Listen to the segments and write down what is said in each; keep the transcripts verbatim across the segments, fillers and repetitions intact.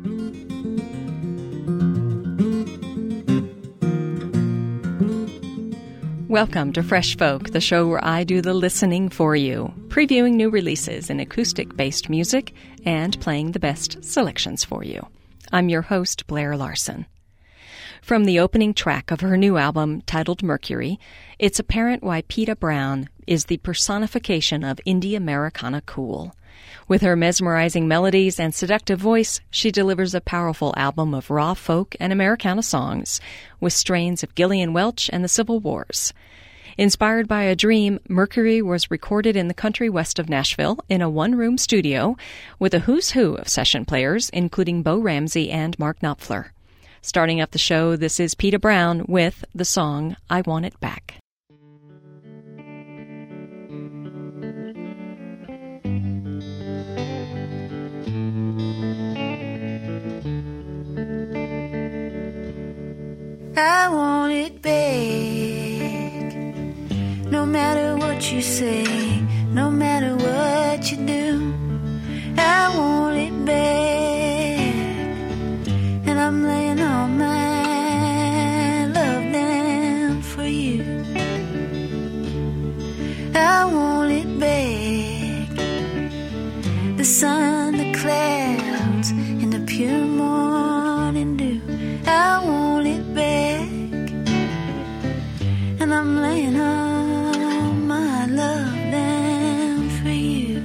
Welcome to Fresh Folk, the show where I do the listening for you, previewing new releases in acoustic-based music and playing the best selections for you. I'm your host, Blair Larson. From the opening track of her new album, titled Mercury, it's apparent why Peta Brown is the personification of indie Americana cool. With her mesmerizing melodies and seductive voice, she delivers a powerful album of raw folk and Americana songs, with strains of Gillian Welch and the Civil Wars. Inspired by a dream, Mercury was recorded in the country west of Nashville in a one-room studio with a who's who of session players, including Bo Ramsey and Mark Knopfler. Starting up the show, this is Peta Brown with the song I Want It Back. I want it back. No matter what you say, no matter what you do, I want it back. And I'm laying all my love down for you. I want it back. The sun, the clouds, and the pure morning dew. I want it back. And I'm laying all my love down for you.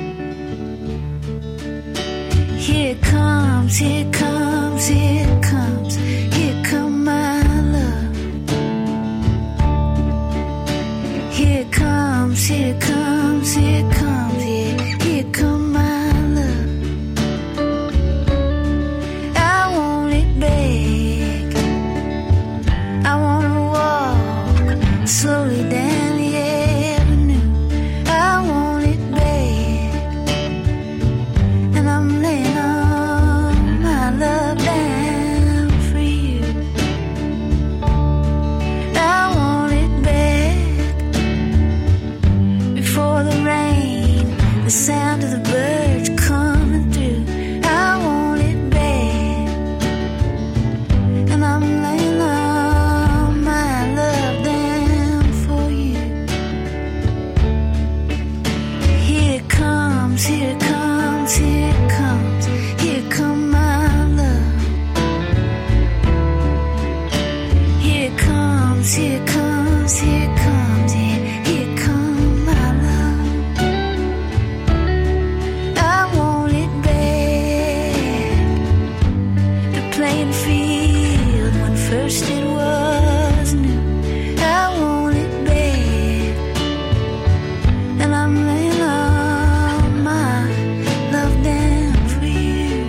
Here it comes, here it comes, here it comes, here come my love. Here it comes, here it comes, here it comes, here, here come my love. I want it back. I wanna walk slowly down the avenue. I want it back. And I'm laying all my love down for you. I want it back. Before the rain, the sound of the birds coming through. I want it back. And I'm laying all my love down for you. Here it comes, here it comes, here it comes, here come my love. Here it comes, here it comes, here it comes, here, here come my love. I want it back. The playing field when first it was new. I want it back. And I'm laying all my love down for you.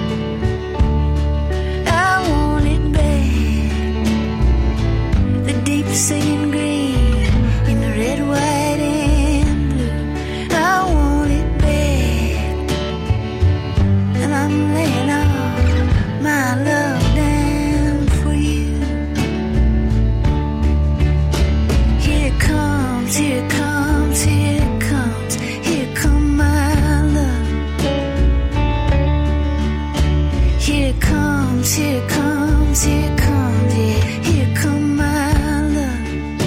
I want it back. The deep singing green in the red, white, and blue. I want it back. And I'm laying all my love down for you. Here it comes, here it comes, here it comes, here come my love. Here it comes, here it comes, here it comes, here, here come my love.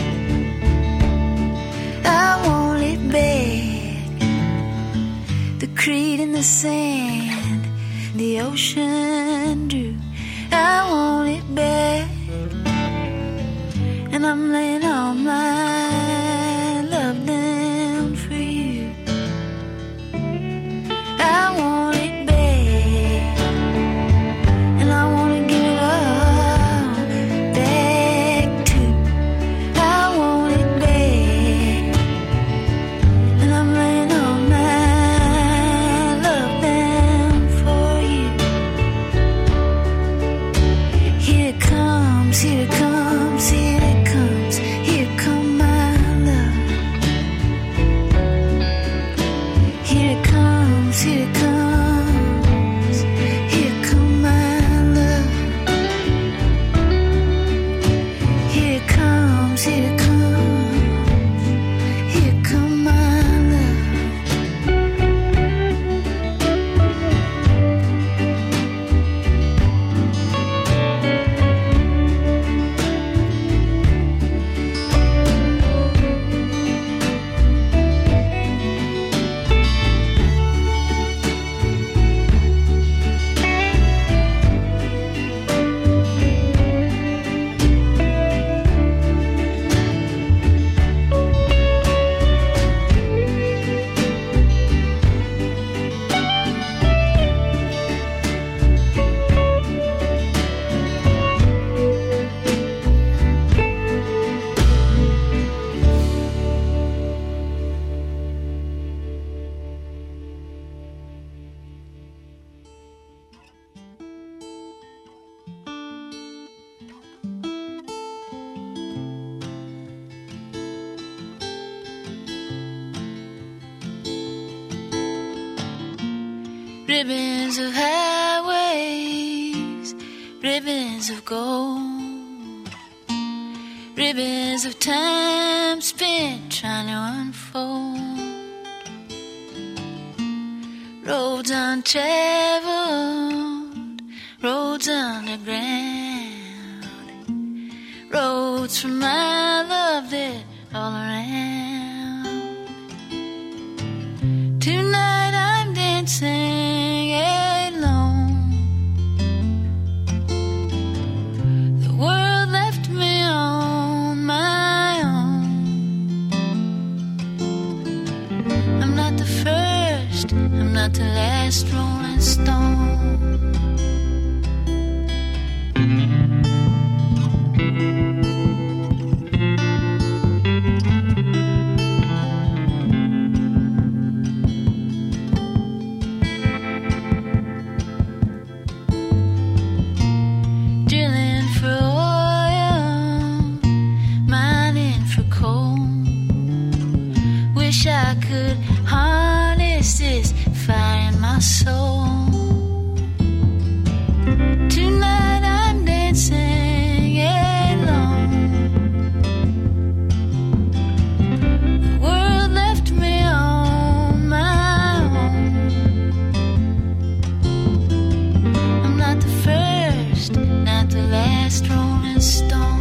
I want it back. The creed in the sand, the ocean dew. I want it back. And I'm laying all my love down for you. I want it back. And I want to give it all back too. I want it back. And I'm laying all my love down for you. Here it comes, here it comes, here it comes, here come my ribbons of highways, ribbons of gold, ribbons of time spent trying to unfold, roads untraveled, roads underground, roads for my love that all around. Tonight I'm dancing alone. The world left me on my own. I'm not the first, I'm not the last rolling stone. I could harness this fire in my soul. Tonight I'm dancing alone. The world left me on my own. I'm not the first, not the last rolling stone.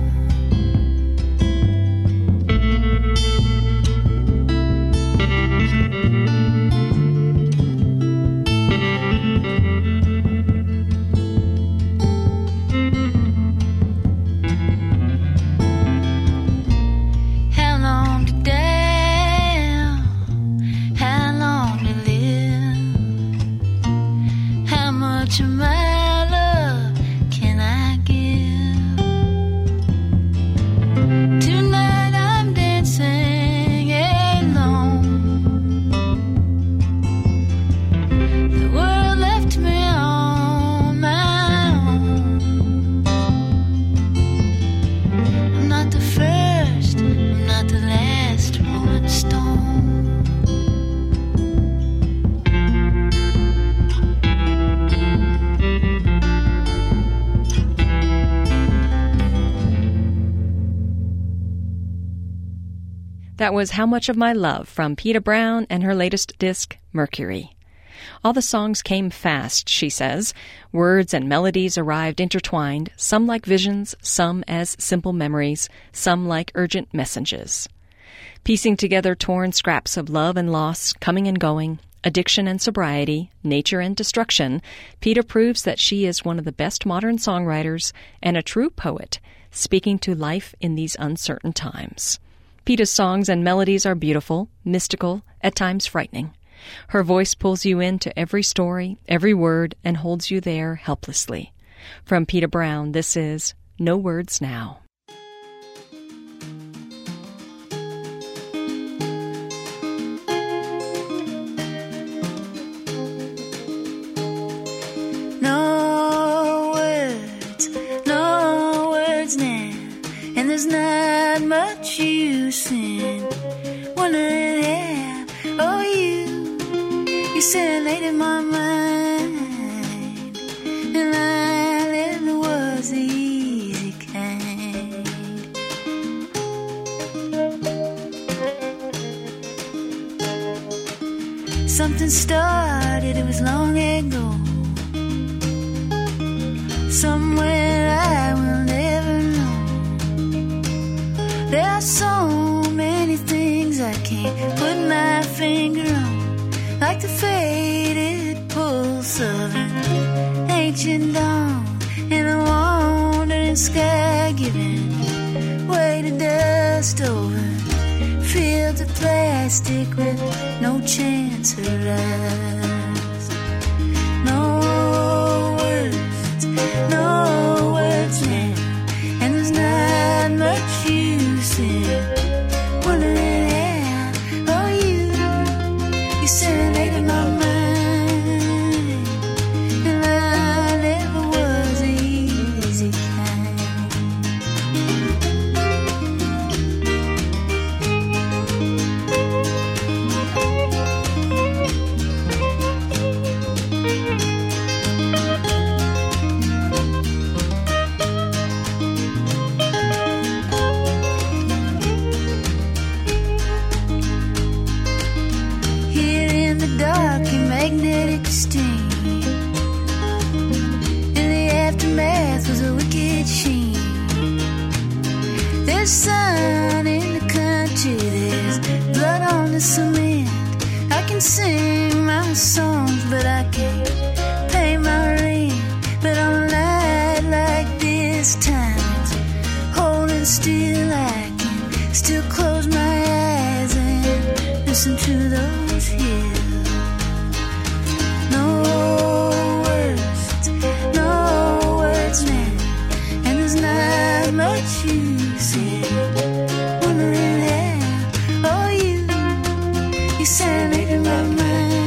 That was How Much of My Love from Peta Brown and her latest disc, Mercury. All the songs came fast, she says. Words and melodies arrived intertwined, some like visions, some as simple memories, some like urgent messages. Piecing together torn scraps of love and loss, coming and going, addiction and sobriety, nature and destruction, Peta proves that she is one of the best modern songwriters and a true poet, speaking to life in these uncertain times. Peta's songs and melodies are beautiful, mystical, at times frightening. Her voice pulls you into every story, every word, and holds you there helplessly. From Peta Brown, this is No Words Now. No words, no words now, and there's not much use in wondering how, oh you, you serenaded my mind, and I never was the easy kind. Something started, it was long ago, somewhere I will never know. There are so many things I can't put my finger on, like the faded pulse of an ancient dawn, and a wandering sky giving way to dust over fields of plastic with no chance of rest. No words, no words now, and there's not much use in wondering how, oh you, you serenaded my mind, and I never was the easy kind. songs, but I can't pay my rent. But on a night like this, time is holding still. I can still close my eyes and listen to those hills. No words, no words now, and there's not much use in wondering how. Oh, you, you serenaded my mind.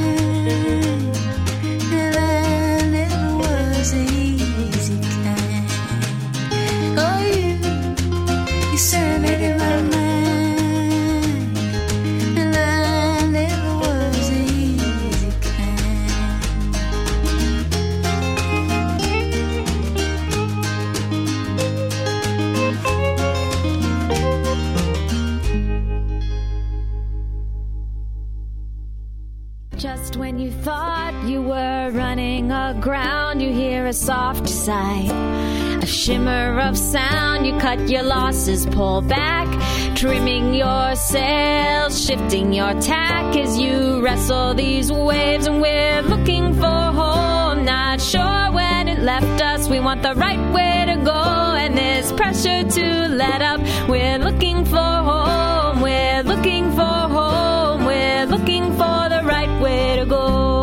Just when you thought you were running aground, you hear a soft sigh, a shimmer of sound. You cut your losses, pull back, trimming your sails, shifting your tack as you wrestle these waves. And we're looking for home, not sure when it left us. We want the right way to go, and there's pressure to let up. We're looking for home, we're looking for home, we're looking for the right way to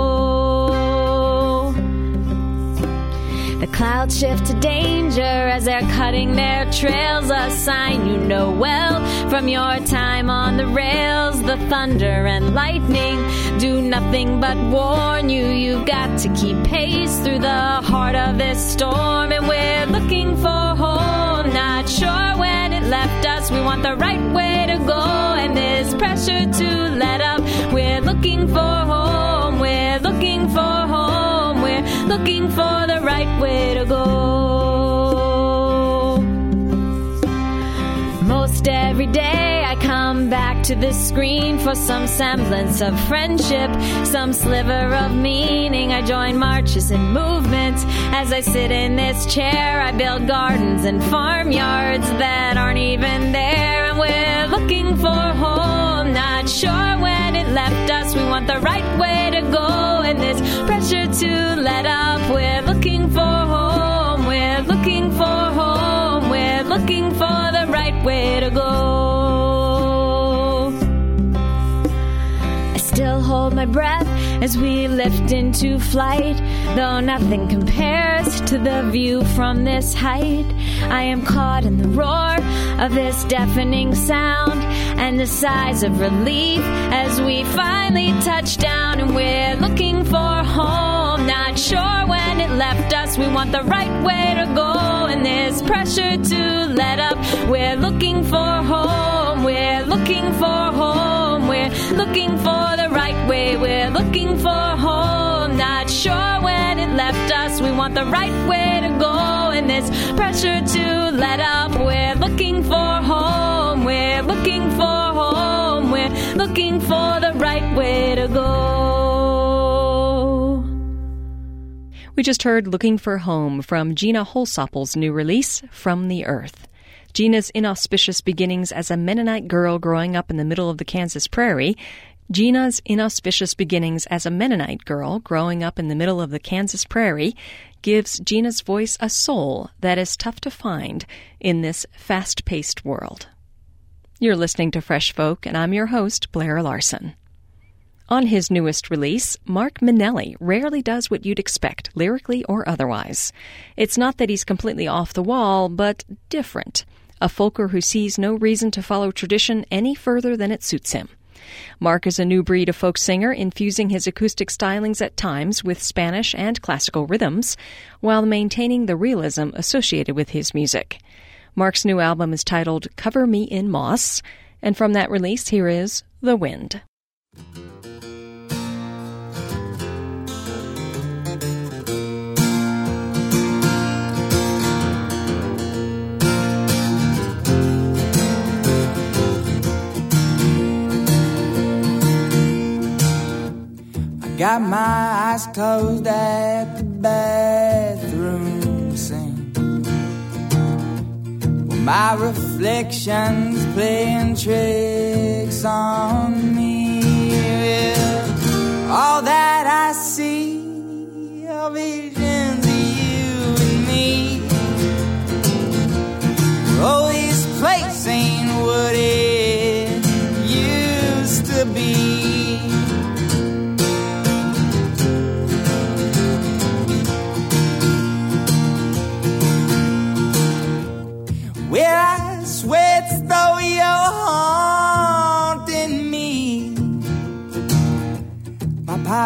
go. The clouds shift to danger as they're cutting their trails, a sign you know well from your time on the rails. The thunder and lightning do nothing but warn you. You've got to keep pace through the heart of this storm. And we're looking for home, not sure when it left us. We want the right way to go, and there's pressure to let up. We're looking for home, we're looking for home, we're looking for the right way to go. Most every day I come back to the screen for some semblance of friendship, some sliver of meaning. I join marches and movements. As I sit in this chair, I build gardens and farmyards that aren't even there. And we're looking for home, not sure when it left us. We want the right way to go, and this pressure to let up. We're looking for home, we're looking for home, we're looking for the right way to go. I still hold my breath as we lift into flight, though nothing compares to the view from this height. I am caught in the roar of this deafening sound and the sighs of relief as we finally touch down. And we're looking for home, not sure when it left us. We want the right way to go, and there's pressure to let up. We're looking for home, we're looking for home, we're looking for the right way. We're looking for home, not sure when it left us. We want the right way to go, and there's pressure to let up. We're looking for home, we're looking for home, we're looking for the right way to go. We just heard Looking for Home from Gina Holsopple's new release, From the Earth. Gina's inauspicious beginnings as a Mennonite girl growing up in the middle of the Kansas prairie Gina's inauspicious beginnings as a Mennonite girl growing up in the middle of the Kansas prairie gives Gina's voice a soul that is tough to find in this fast-paced world. You're listening to Fresh Folk, and I'm your host, Blair Larson. On his newest release, Mark Minnelli rarely does what you'd expect, lyrically or otherwise. It's not that he's completely off the wall, but different. A folker who sees no reason to follow tradition any further than it suits him. Mark is a new breed of folk singer, infusing his acoustic stylings at times with Spanish and classical rhythms, while maintaining the realism associated with his music. Mark's new album is titled Cover Me in Moss, and from that release, here is The Wind. Got my eyes closed at the bathroom sink, well, my reflection's playing tricks on me. Well, all that I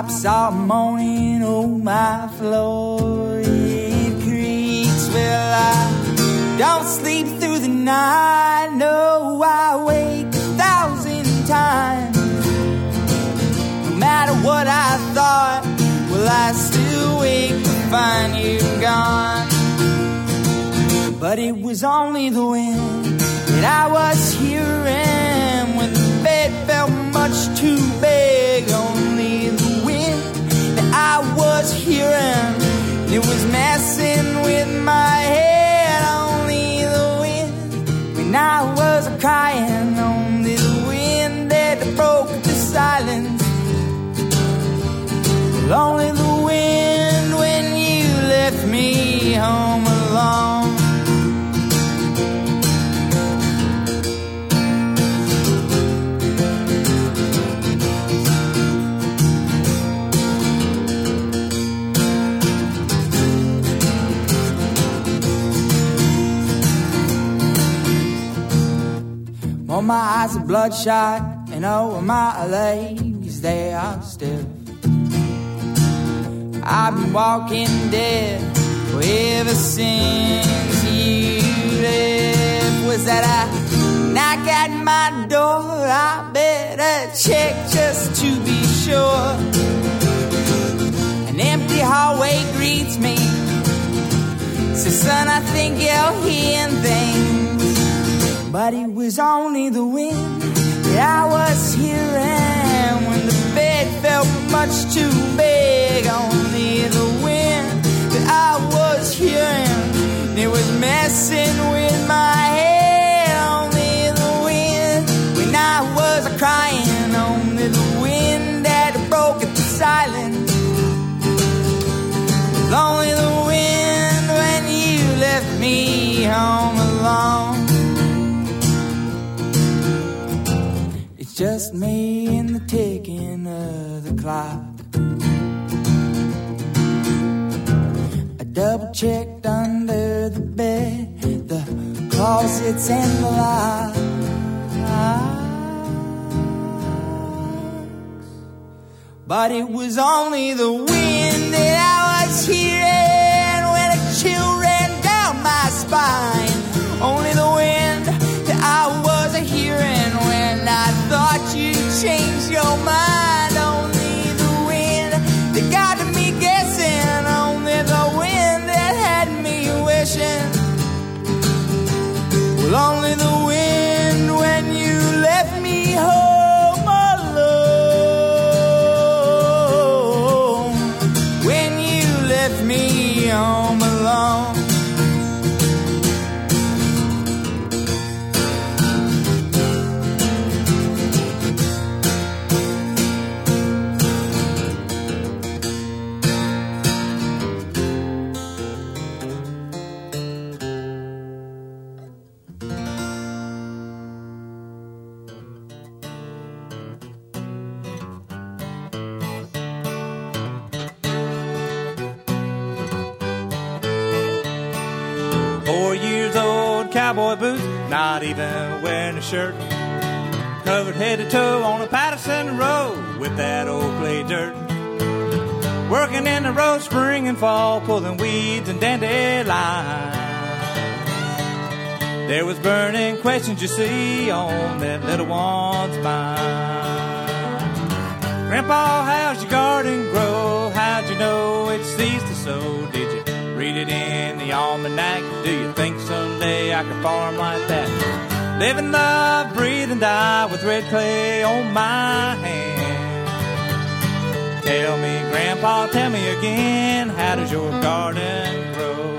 drops are moaning on my floor. It creaks. Well, I don't sleep through the night. No, I wake a thousand times. No matter what I thought, will I still wake to find you gone? But it was only the wind that I was hearing when the bed felt much too big. Only the wind that I was hearing, it was messing with my head. Only the wind when I was crying. Only the wind that broke the silence. Only the wind when you left me home alone. Oh, my eyes are bloodshot, and oh, my legs, they are stiff. I've been walking dead ever since you left. Was that a knock at my door? I better check just to be sure. An empty hallway greets me. Says, son, I think you're hearing things. But it was only the wind that I was hearing when the bed felt much too big. Only the wind that I was hearing, it was messing with my head. Only the wind when I was crying. Only the wind that broke the silence. Only the wind when you left me home alone. It's just me and the ticking of the clock. I double checked under the bed, the closets and the locks. But it was only the wind that I was hearing when a chill ran down my spine. Only the wind that I was hearing when I thought you changed your mind. Only the wind that got me guessing. Only the wind that had me wishing. Well, only the wind when you left me home alone. When you left me home alone. Four years old, cowboy boots, not even wearing a shirt. Covered head to toe on a Patterson road with that old clay dirt. Working in the road spring and fall, pulling weeds and dandelions. There was burning questions, you see, on that little one's mind. Grandpa, how's your garden grow? How'd you know it ceased to sow? Did you read it in the almanac? Do you think someday I could farm like that? Live and love, breathe and die with red clay on my hand. Tell me, Grandpa, tell me again, how does your garden grow?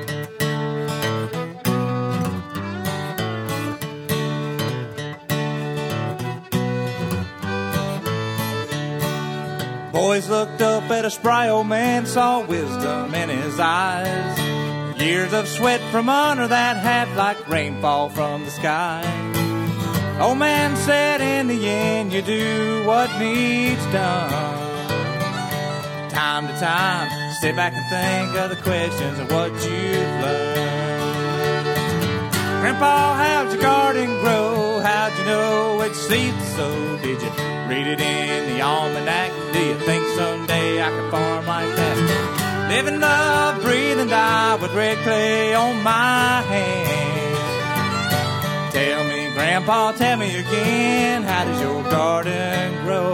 Boys looked up at a spry old man, saw wisdom in his eyes. Years of sweat from under that hat like rainfall from the sky. Old man said, in the end, you do what needs done. Time to time, sit back and think of the questions of what you've learned. Grandpa, how'd your garden grow? How'd you know it seeds so? Did you read it in the almanac. Do you think someday I could farm like that? Live and love, breathe and die with red clay on my hand. Tell me, Grandpa, tell me again, how does your garden grow?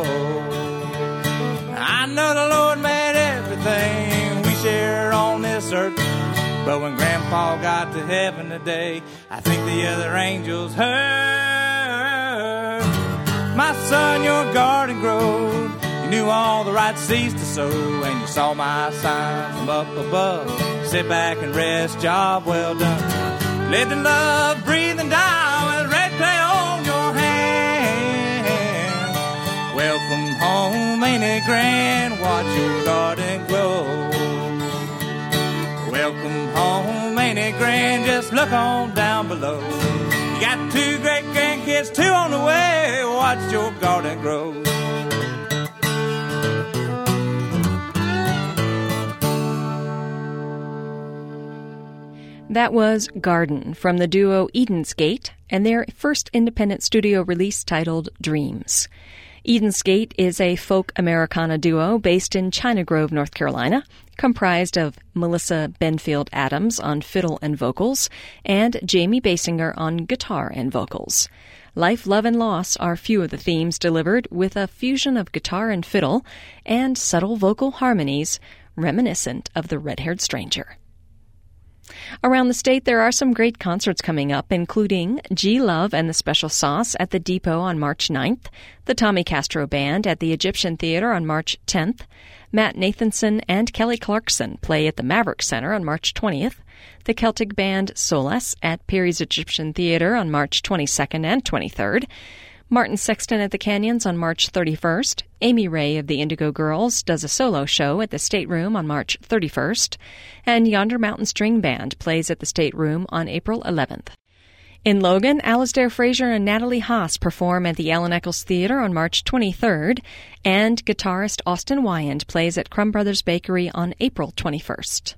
I know the Lord made everything we share on this earth, but when Grandpa got to heaven today, I think the other angels heard. My son, your garden growed. You knew all the right seeds to sow, and you saw my sign from up above. Sit back and rest, job well done. Live and love, breathe and die with red clay on your hand. Welcome home, ain't it grand? Watch your garden grow. Welcome home, ain't it grand? Just look on down below. You got two great grandkids, two on the way. Watch your garden grow. That was Garden from the duo Eden's Gate and their first independent studio release titled Dreams. Eden's Gate is a folk Americana duo based in China Grove, North Carolina, comprised of Melissa Benfield Adams on fiddle and vocals and Jamie Basinger on guitar and vocals. Life, love, and loss are few of the themes delivered with a fusion of guitar and fiddle and subtle vocal harmonies reminiscent of the Red-Haired Stranger. Around the state, there are some great concerts coming up, including G. Love and the Special Sauce at the Depot on March ninth, the Tommy Castro Band at the Egyptian Theater on March tenth, Matt Nathanson and Kelly Clarkson play at the Maverick Center on March twentieth, the Celtic band Solace at Perry's Egyptian Theater on March twenty-second and twenty-third, Martin Sexton at the Canyons on March thirty-first, Amy Ray of the Indigo Girls does a solo show at the State Room on March thirty-first, and Yonder Mountain String Band plays at the State Room on April eleventh. In Logan, Alasdair Fraser and Natalie Haas perform at the Ellen Eccles Theater on March twenty-third, and guitarist Austin Wyand plays at Crumb Brothers Bakery on April twenty-first.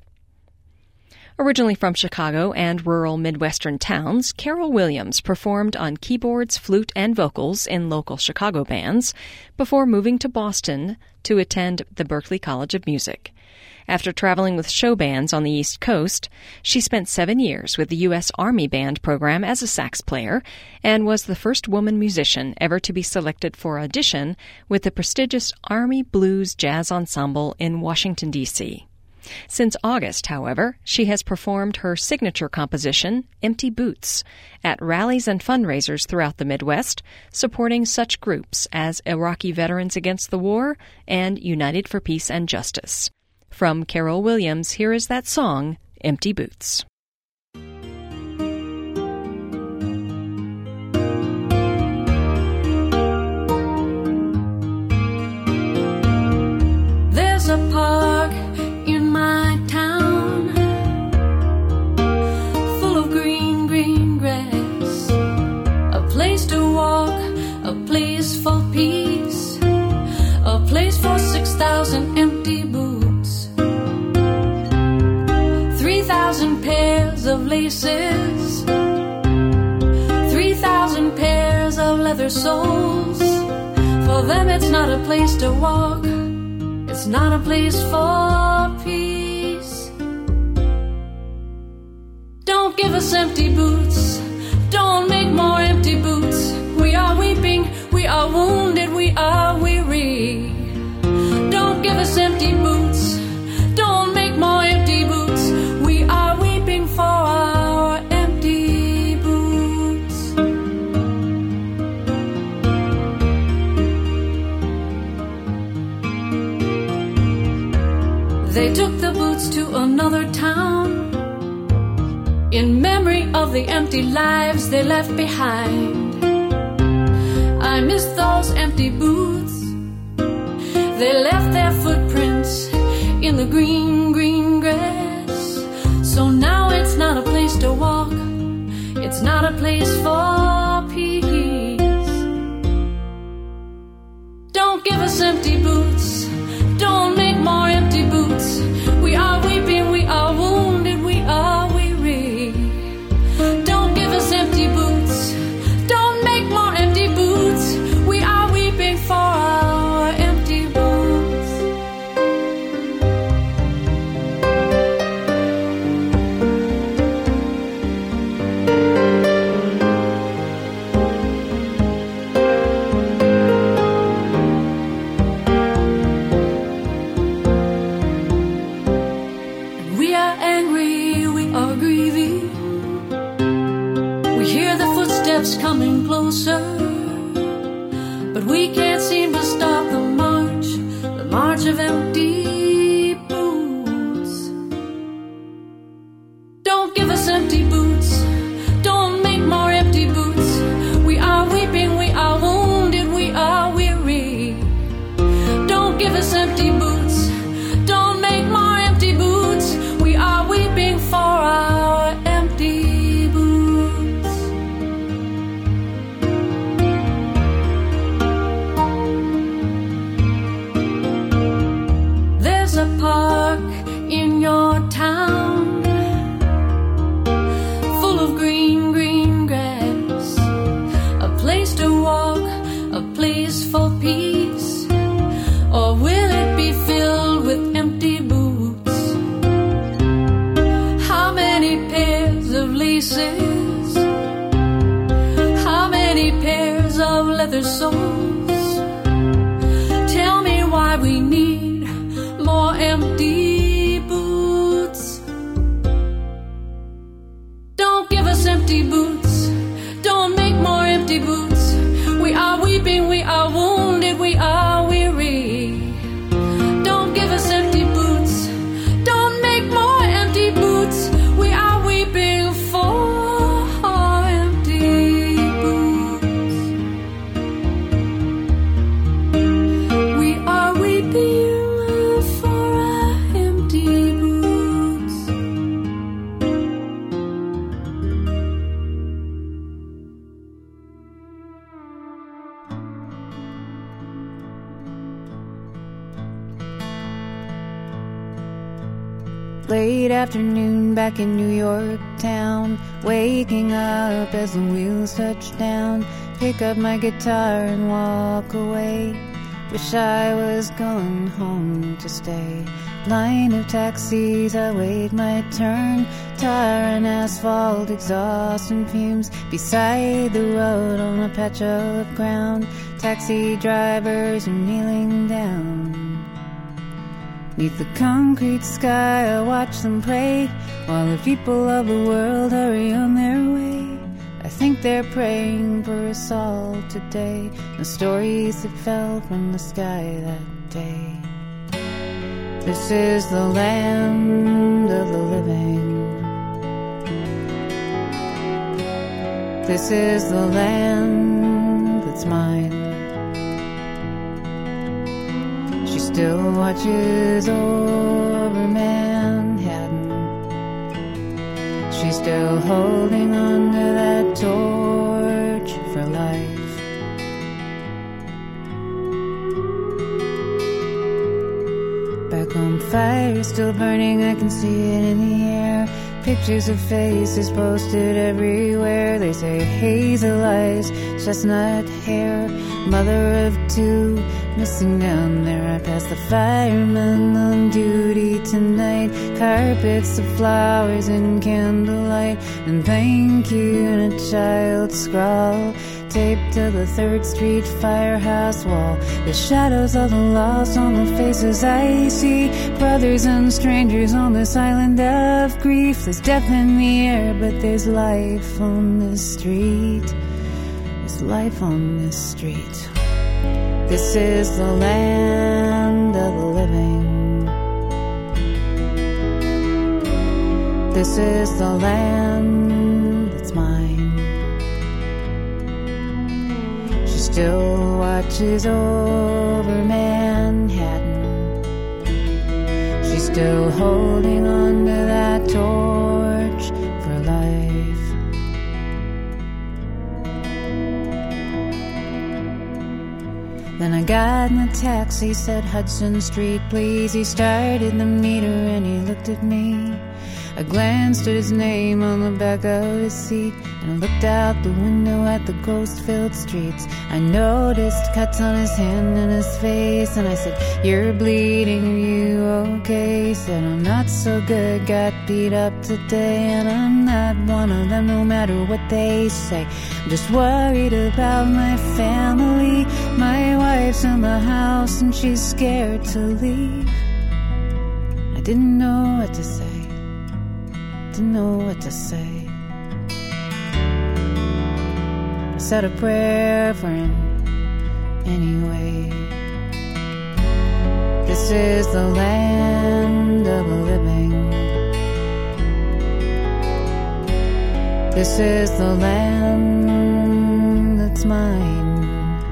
Originally from Chicago and rural Midwestern towns, Carol Williams performed on keyboards, flute, and vocals in local Chicago bands before moving to Boston to attend the Berklee College of Music. After traveling with show bands on the East Coast, she spent seven years with the U S Army Band program as a sax player and was the first woman musician ever to be selected for audition with the prestigious Army Blues Jazz Ensemble in Washington, D C Since August, however, she has performed her signature composition, Empty Boots, at rallies and fundraisers throughout the Midwest, supporting such groups as Iraqi Veterans Against the War and United for Peace and Justice. From Carol Williams, here is that song, Empty Boots. There's a park in my town, full of green, green grass, a place to walk, a place for peace, a place for six thousand empty boots, three thousand pairs of laces, three thousand pairs of leather soles. For them it's not a place to walk, it's not a place for peace. Don't give us empty boots, don't make more empty boots. We are weeping, we are wounded, we are weary. Don't give us empty boots, don't make more empty boots. We are weeping for our empty boots. They took the boots to another town in memory of the empty lives they left behind. I miss those empty boots. They left their footprints in the green, green grass. So now it's not a place to walk, it's not a place for peace. Don't give us empty boots, don't make more empty boots. We are weeping, we are wounded, we are weary. Don't give us empty boots, don't make more empty boots. We are weeping for We are angry, we are grieving. We hear the footsteps coming closer, but we can't seem to stop the march, the march of empty boots. Don't give us empty boots, don't make more empty boots. We are weeping, we are wounded, we are weary. Don't give us empty boots, don't make more empty boots. We are weeping for our empty boots. There's a park in your town, full of green, green grass, a place to walk, a place for peace. Or will it be filled with empty boots? How many pairs of laces? How many pairs of leather soles? Tell me why we need more empty boots. Don't give us empty boots, don't make more empty boots. We are weeping, we are wounded, we are weary. Don't give us empty boots, don't make more empty boots. We are weeping for empty boots. We are weeping for empty boots. Late afternoon back in New York town, waking up as the wheels touch down. Pick up my guitar and walk away. Wish I was going home to stay. Line of taxis, I wait my turn. Tar and asphalt, exhaust and fumes. Beside the road on a patch of ground, taxi drivers are kneeling down. Neath the concrete sky, I watch them pray, while the people of the world hurry on their way. I think they're praying for us all today, the stories that fell from the sky that day. This is the land of the living. This is the land that's mine. She still watches over Manhattan. She's still holding on to that torch for life. Back home, fire still burning, I can see it in the air. Pictures of faces posted everywhere. They say hazel eyes, chestnut hair, mother of two, missing down there. I pass the firemen on duty tonight, carpets of flowers and candlelight, and thank you in a child's scrawl, taped to the third Street firehouse wall. The shadows of the lost on the faces I see, brothers and strangers on this island of grief. There's death in the air, but there's life on this street. There's life on this street. This is the land of the living. This is the land that's mine. She still watches over Manhattan. She's still holding on to that torch for life. Then I got in the taxi, said Hudson Street, please. He started the meter and he looked at me. I glanced at his name on the back of his seat, and I looked out the window at the ghost-filled streets. I noticed cuts on his hand and his face, and I said, you're bleeding, are you okay? He said, I'm not so good, got beat up today, and I'm not one of them no matter what they say. I'm just worried about my family. My wife's in the house and she's scared to leave. I didn't know what to say. didn't know what to say. I said a prayer for him anyway. This is the land of the living. This is the land that's mine.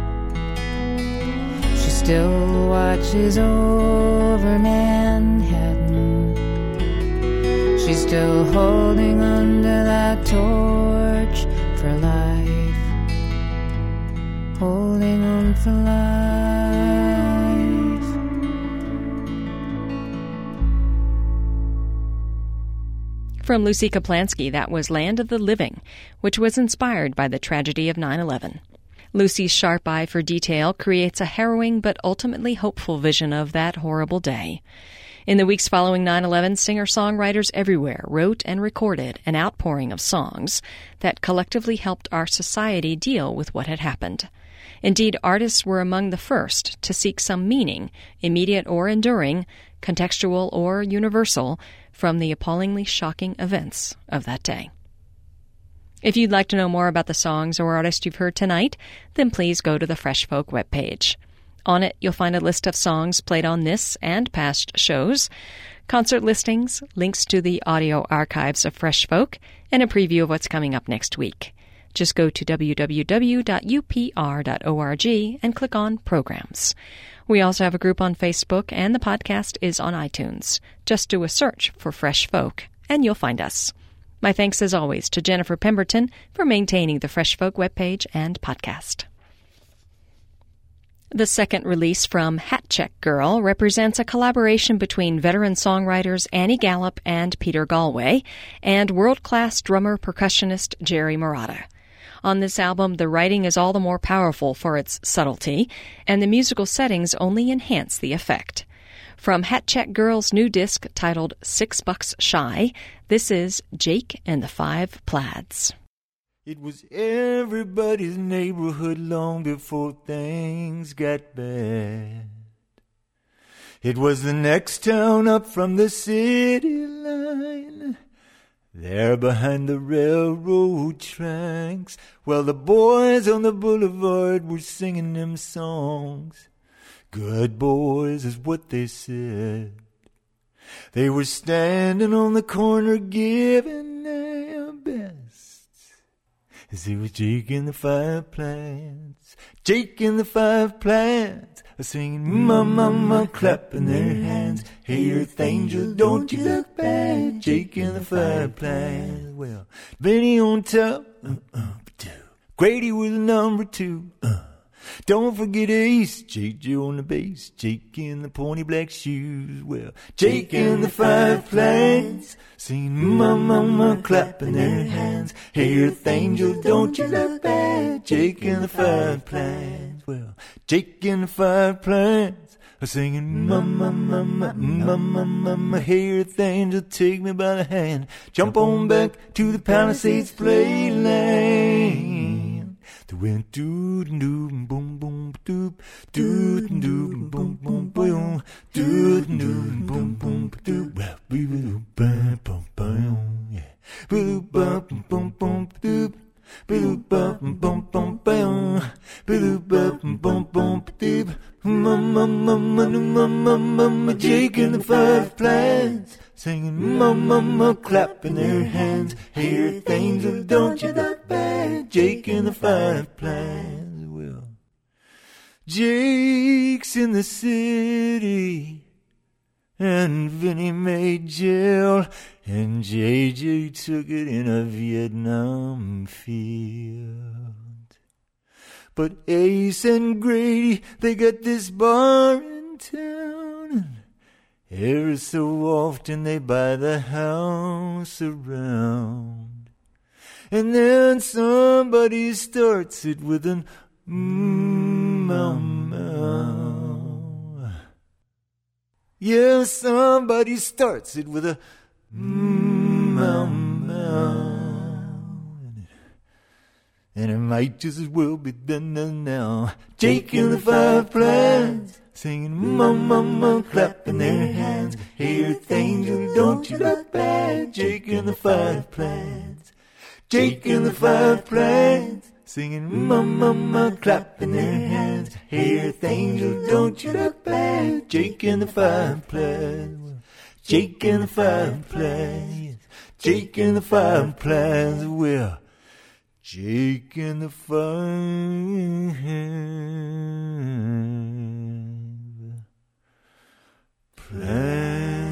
She still watches over Manhattan. She's still holding onto that torch for life. Holding on for life. From Lucy Kaplansky, that was Land of the Living, which was inspired by the tragedy of nine eleven. Lucy's sharp eye for detail creates a harrowing but ultimately hopeful vision of that horrible day. In the weeks following nine eleven, singer-songwriters everywhere wrote and recorded an outpouring of songs that collectively helped our society deal with what had happened. Indeed, artists were among the first to seek some meaning, immediate or enduring, contextual or universal, from the appallingly shocking events of that day. If you'd like to know more about the songs or artists you've heard tonight, then please go to the Fresh Folk webpage. On it, you'll find a list of songs played on this and past shows, concert listings, links to the audio archives of Fresh Folk, and a preview of what's coming up next week. Just go to w w w dot u p r dot org and click on Programs. We also have a group on Facebook, and the podcast is on iTunes. Just do a search for Fresh Folk, and you'll find us. My thanks, as always, to Jennifer Pemberton for maintaining the Fresh Folk webpage and podcast. The second release from Hat Check Girl represents a collaboration between veteran songwriters Annie Gallup and Peter Galway and world-class drummer-percussionist Jerry Marotta. On this album, the writing is all the more powerful for its subtlety, and the musical settings only enhance the effect. From Hat Check Girl's new disc titled Six Bucks Shy, this is Jake and the Five Plaids. It was everybody's neighborhood long before things got bad. It was the next town up from the city line, there behind the railroad tracks. Well, the boys on the boulevard were singing them songs. Good boys is what they said. They were standing on the corner giving their best as they were Jake and the Five Plaids. Jake and the Five Plaids are singing "Mama, Mama," clapping their hands. Hey, Earth Angel, don't you look bad. Jake and the Five Plaids. Well, Benny on top, uh, uh, two. Grady was number two. Uh. Don't forget Ace, J J on the bass, Jake in the pony black shoes. Well, Jake and the Five Plaids singing "Mama, Mama," clapping their hands. Hey, Earth Angel, don't you look bad. Jake and the Five Plaids. Well, Jake and the Five Plaids are singing "Mama, Mama, Mama, Mama." Hey, Earth Angel, take me by the hand. Jump on back to the Palisades playland. They went doo doo boom boom doop doo doo boom boom boom doo doo boom boom doop boom boom boom boom yeah boom boom boom boom doop boom boom boom boom boom boom boom boom boom doop. Mama mama mama mama Jake and the Five Plaids singing "Mama, Mama," clapping their hands. Hey, Earth Angel, don't you look bad. Jake and the Five Plaids. Well, Jake's in the city and Vinny made jail, and J J took it in a Vietnam field. But Ace and Grady, they got this bar in town. Every so often they buy the house around. And then somebody starts it with an mm-mow-mow. Yeah, somebody starts it with a mm-mow-mow. And it might might just as well be done now. Jake and the Fireflies, singing mama, mama, clapping their hands. Hey, Earth Angel, don't you look bad? Jake and the Fireflies, Jake and the Fireflies, singing mama, mama, clapping their hands. Hey, Earth Angel, don't you look bad? Jake and the Fireflies, Jake and the Fireflies, Jake and the Fireflies, well, Jake and the Fireflies.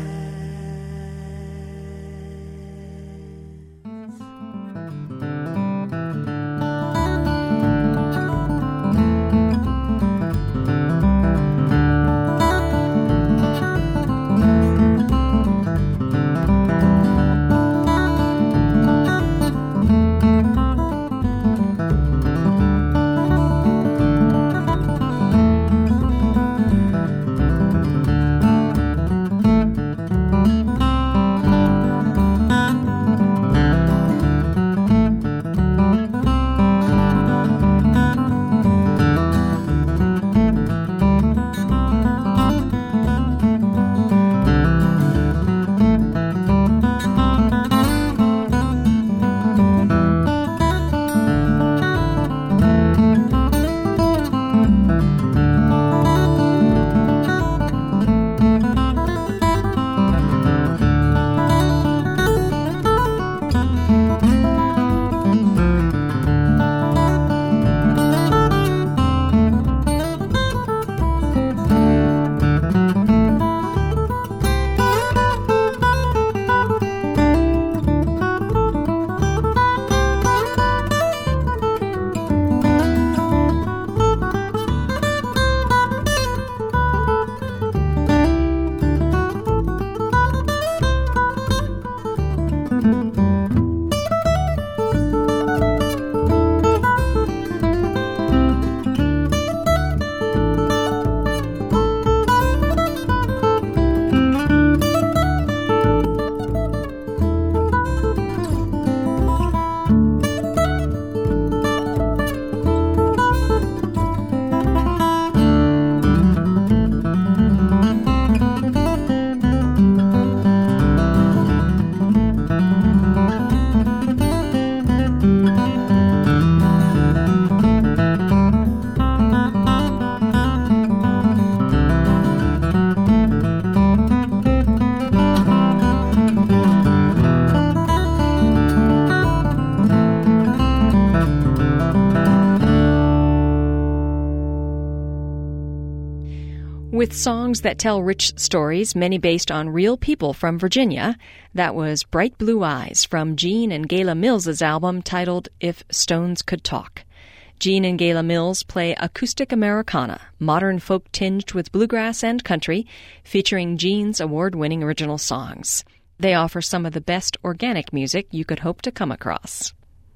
With songs that tell rich stories, many based on real people from Virginia, that was Bright Blue Eyes from Gene and Gayla Mills' album titled If Stones Could Talk. Gene and Gayla Mills play acoustic Americana, modern folk tinged with bluegrass and country, featuring Gene's award-winning original songs. They offer some of the best organic music you could hope to come across.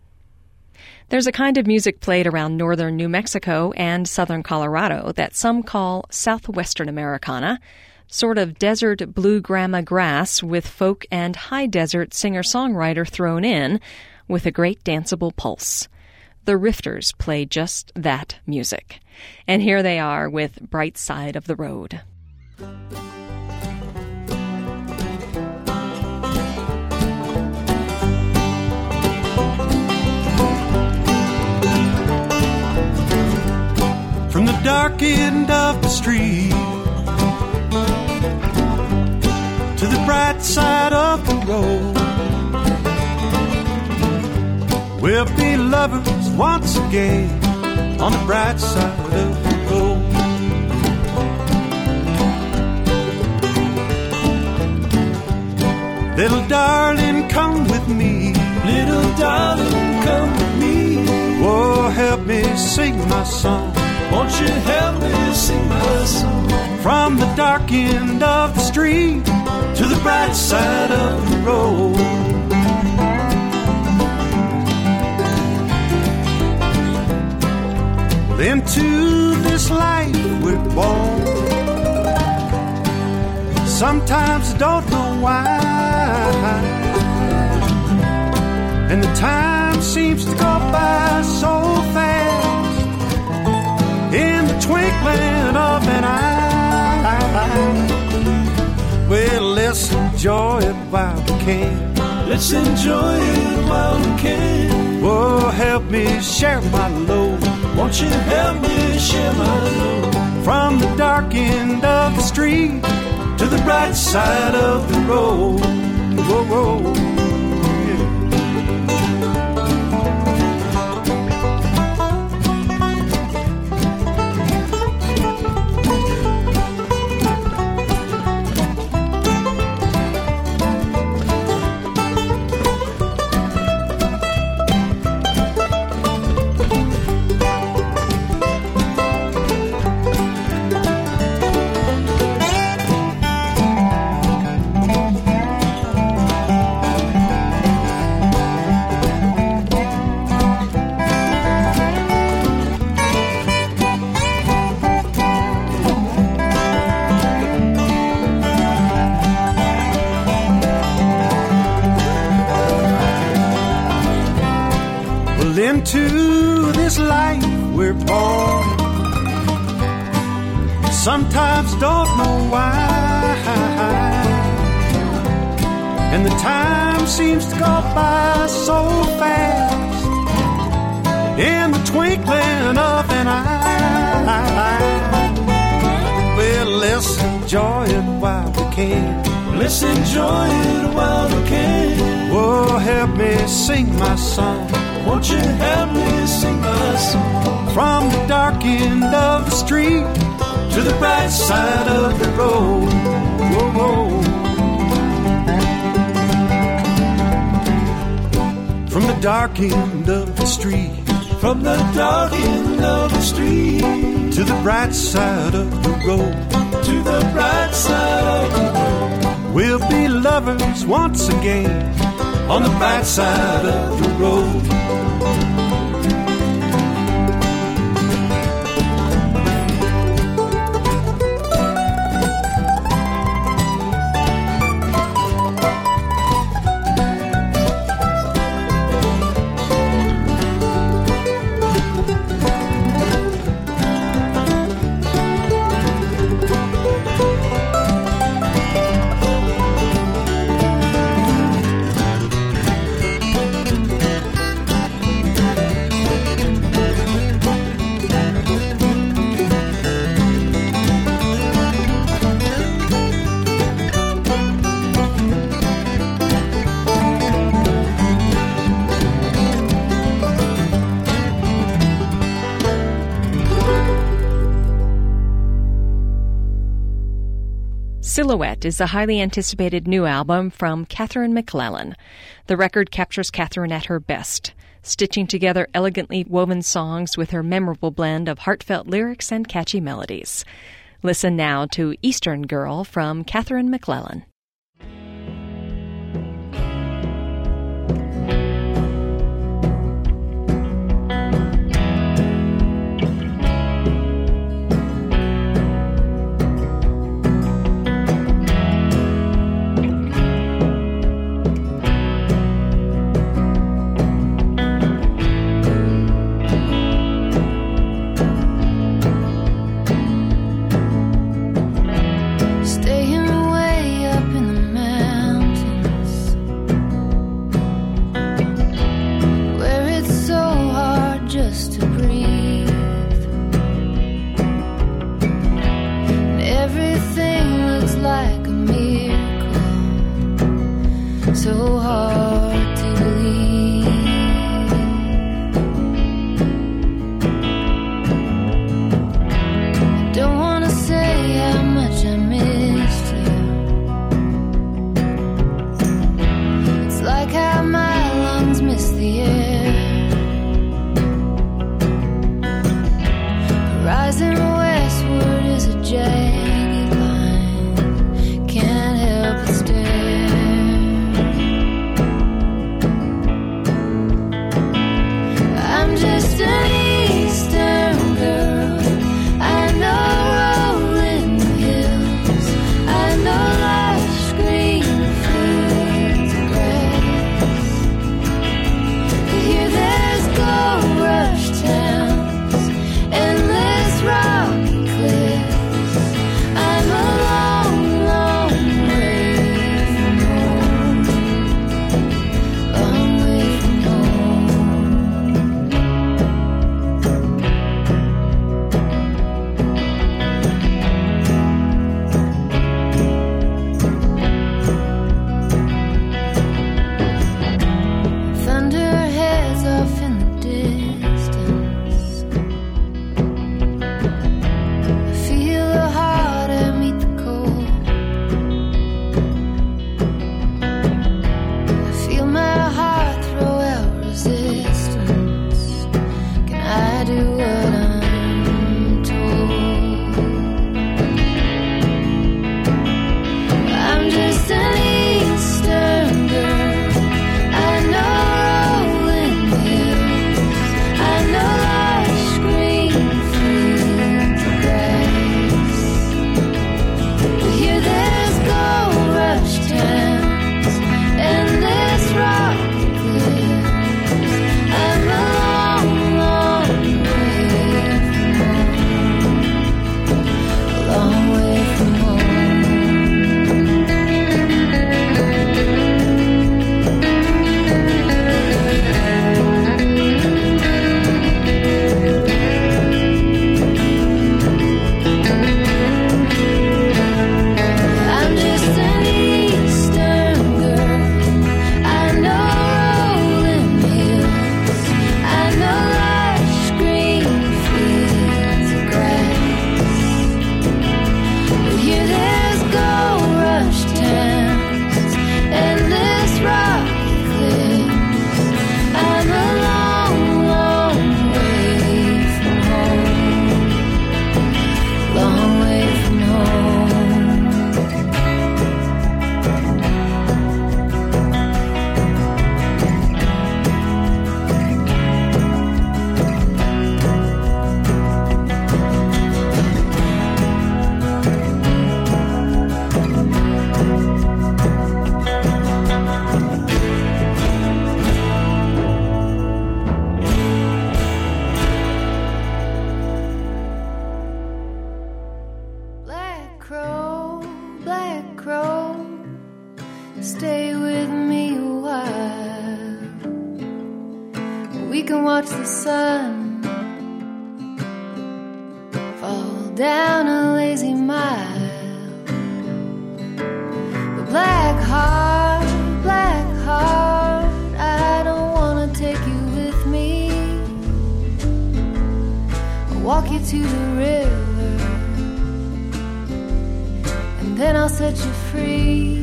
There's a kind of music played around northern New Mexico and southern Colorado that some call southwestern Americana, sort of desert blue grama grass with folk and high desert singer-songwriter thrown in with a great danceable pulse. The Rifters play just that music. And here they are with Bright Side of the Road. From the dark end of the street to the bright side of the road, we'll be lovers once again on the bright side of the road. Little darling, come with me. Little darling, come with me. Oh, help me sing my song. Won't you help me sing my song? From the dark end of the street to the bright side of the road. Into this life we're born. Sometimes I don't know why. And the time time seems to go by so fast, in the twinkling of an eye. Well, let's enjoy it while we can. Let's enjoy it while we can. Oh, help me share my load. Won't you help me share my load? From the dark end of the street to the bright side of the road. Whoa, whoa. Into this life we're born, sometimes don't know why, and the time seems to go by so fast, in the twinkling of an eye. Well, let's enjoy it while we can. Let's enjoy it while we can. Oh, help me sing my song. Won't you help me sing my song? From the dark end of the street to the bright side of the road. Whoa, whoa. From the dark end of the street, from the dark end of the street to the bright side of the road, to the bright side of the road. We'll be lovers once again on the bright side of the road. Silhouette is a highly anticipated new album from Catherine McClellan. The record captures Catherine at her best, stitching together elegantly woven songs with her memorable blend of heartfelt lyrics and catchy melodies. Listen now to Eastern Girl from Catherine McClellan. we can watch the sun fall down a lazy mile. But black heart, black heart, I don't wanna take you with me. I'll walk you to the river, and then I'll set you free.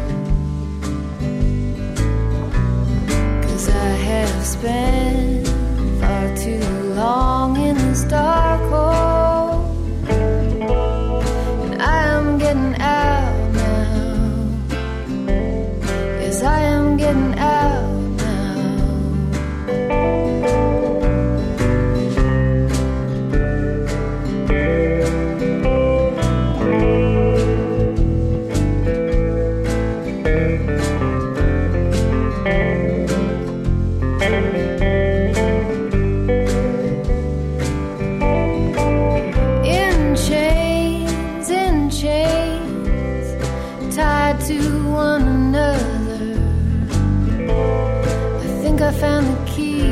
I have spent far too long in this dark hole, and I am getting out now. Yes, I am getting out I found the key.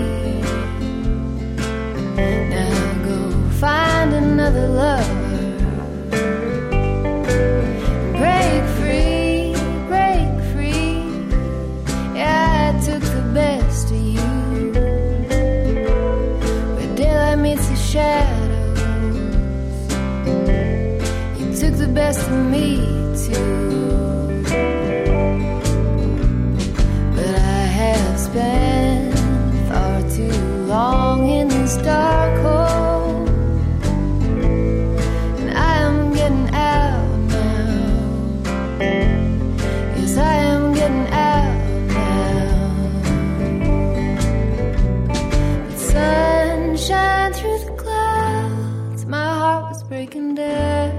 Now go find another lover. Break free, break free. Yeah, I took the best of you. Where daylight meets the shadows, you took the best of me too. But I have spent far too long in this dark hole, and I am getting out now. Yes, I am getting out now. But sunshine through the clouds, my heart was breaking down.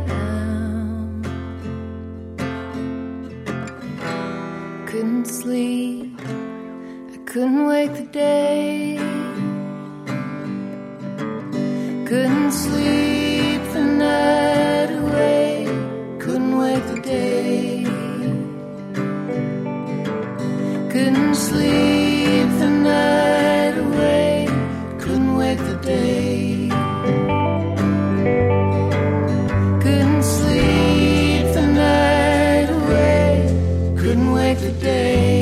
Couldn't sleep, couldn't wake the day. Couldn't sleep the night away. Couldn't wake the day. Couldn't sleep the night away. Couldn't wake the day. Couldn't sleep the night away. Couldn't wake the day.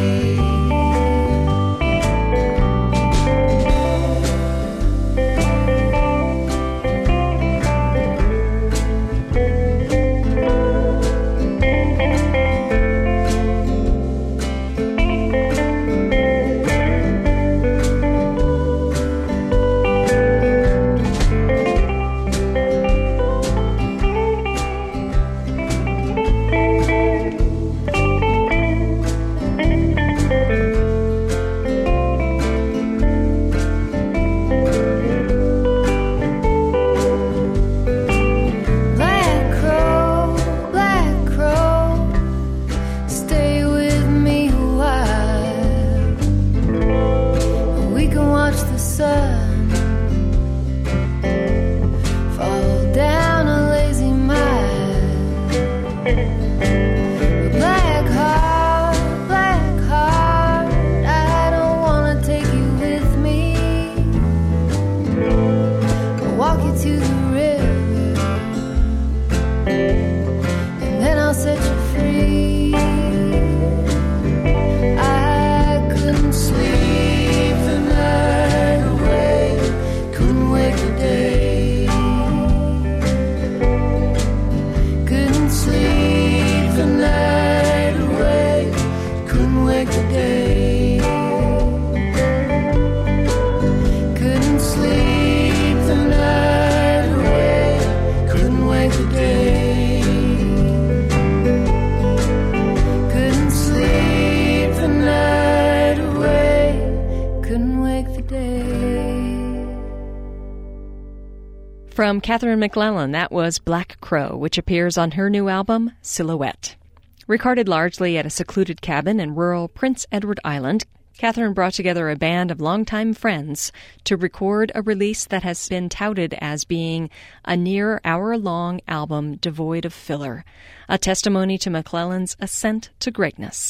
From Catherine McClellan, that was Black Crow, which appears on her new album, Silhouette. Recorded largely at a secluded cabin in rural Prince Edward Island, Catherine brought together a band of longtime friends to record a release that has been touted as being a near hour-long album devoid of filler, a testimony to McClellan's ascent to greatness.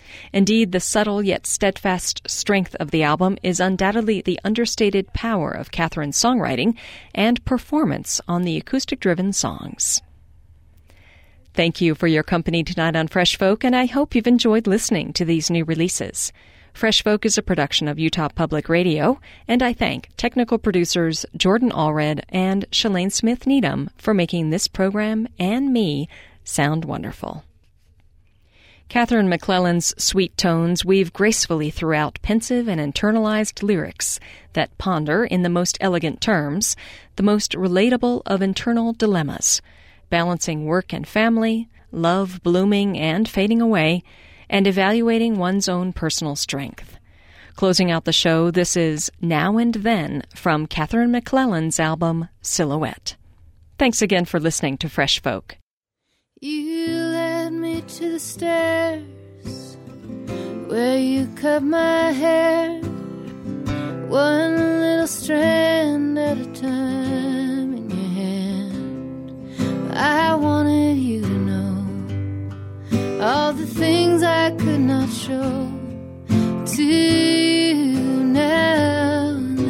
Indeed, the subtle yet steadfast strength of the album is undoubtedly the understated power of Catherine's songwriting and performance on the acoustic-driven songs. Thank you for your company tonight on Fresh Folk, and I hope you've enjoyed listening to these new releases. Fresh Folk is a production of Utah Public Radio, and I thank technical producers Jordan Allred and Shalane Smith Needham for making this program and me sound wonderful. Catherine McClellan's sweet tones weave gracefully throughout pensive and internalized lyrics that ponder, in the most elegant terms, the most relatable of internal dilemmas, balancing work and family, love blooming and fading away, and evaluating one's own personal strength. Closing out the show, this is Now and Then from Catherine McClellan's album Silhouette. Thanks again for listening to Fresh Folk. You led me to the stairs where you cut my hair, one little strand at a time in your hand. I wanted you to know all the things I could not show to you now and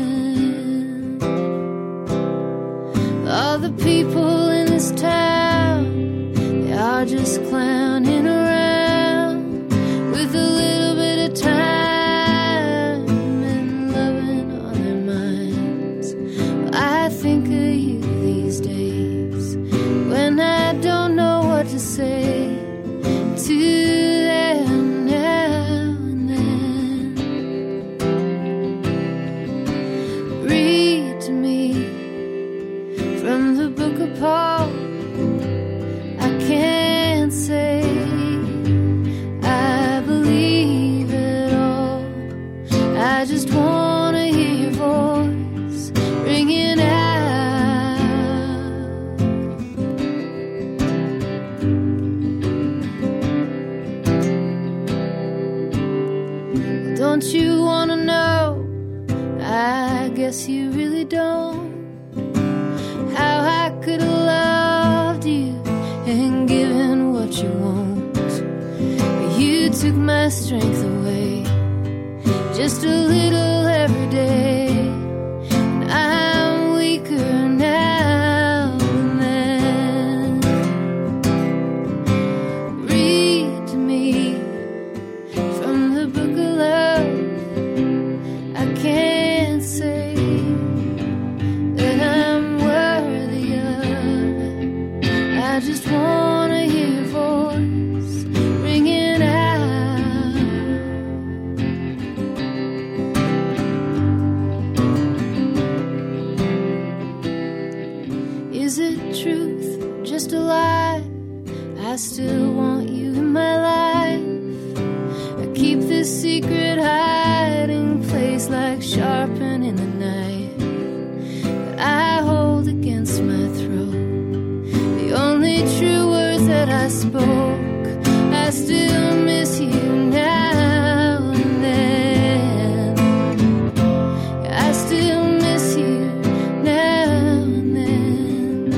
then. All the people in this town are just clowning around with a little bit of time and loving on their minds. I think of you these days when I don't know what to say to them now and then. Read to me from the book of Paul. Can't say I believe it all. I just wanna hear your voice ringing out. Don't you wanna know? I guess you really don't. How I could have loved you and given what you want, but you took my strength away just a little every day, and I'm weaker now and then. Read to me from the book of love. I can't say that I'm worthy of it. I just wanna hear your voice ringing out. Is it truth, just a lie? I still want you in my life. I keep this secret hiding place like sharpening a knife that I hold against my throat. The only true words that I spoke. I still miss you now and then. I still miss you now and then.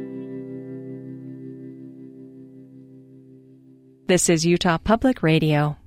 This is Utah Public Radio.